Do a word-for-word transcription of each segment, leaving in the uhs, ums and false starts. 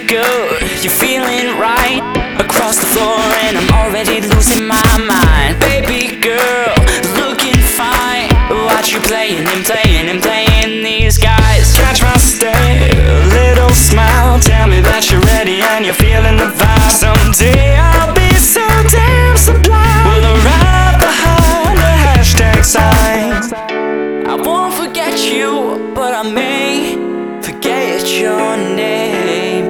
good, you're feeling right. Across the floor and I'm already losing my mind. Baby girl, looking fine. Watch you playing and playing and playing these guys. Catch my stare, little smile. Tell me that you're ready and you're feeling the vibe. Someday I'll be so damn sublime. We'll arrive behind the hashtag sign. I won't forget you, but I may forget your name.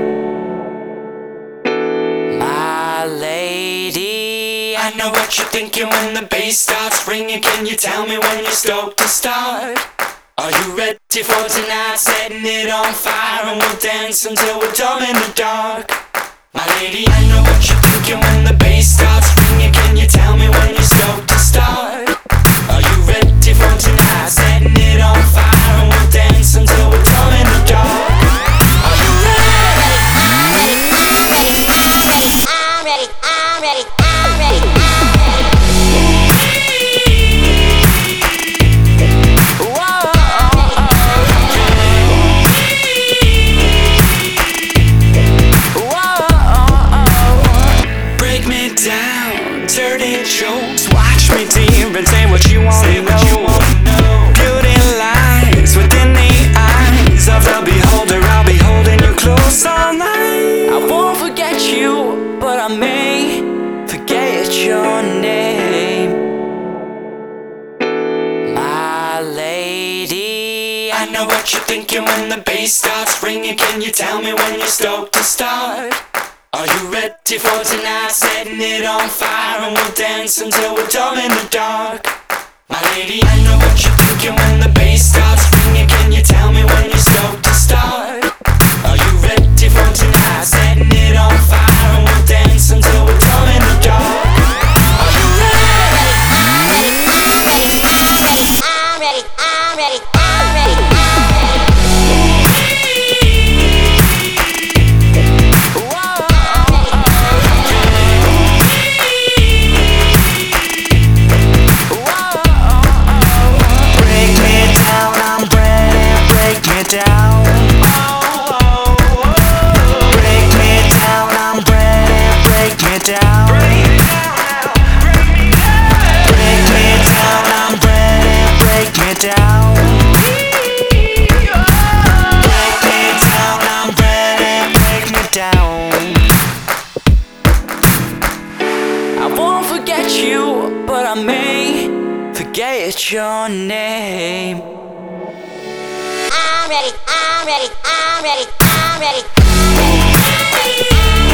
My lady, I know what you're thinking when the bass starts ringing. Can you tell me when you're stoked to start? Are you ready for tonight? Setting it on fire and we'll dance until we're dumb in the dark. My lady, I know what you're thinking when the bass starts ringing. Can you tell me when you're stoked to start? Are you ready for tonight? Setting it on fire and we'll dance until we're dumb in the dark. Are you ready? I'm ready, I'm ready, I'm ready, I'm ready, I'm ready. Down, dirty jokes. Watch me dear and say what you want say to what you know. wanna know. Beauty lies within the eyes of the beholder. I'll be holding you close all night. I won't forget you, but I may forget your name. My lady, I know what you're thinking when the bass starts ringing. Can you tell me when you're stoked to start? Are you ready for tonight? Setting it on fire and we'll dance until we're dumb in the dark. My lady, I know what you're thinking when the bass starts ringing. Can you tell me when you're stoked to start? Are you ready for tonight? Setting it on fire and we'll dance until we're dumb in the dark. Are you ready? I'm ready, I'm ready, I'm ready, I'm ready, I'm ready. down. Break me down, I'm ready. Break me down. Break me down, I'm ready. Break me down. Break me down, I'm ready. Break me down. I won't forget you, but I may forget your name. I'm ready, I'm ready, I'm ready, I'm ready, I'm ready, I'm ready.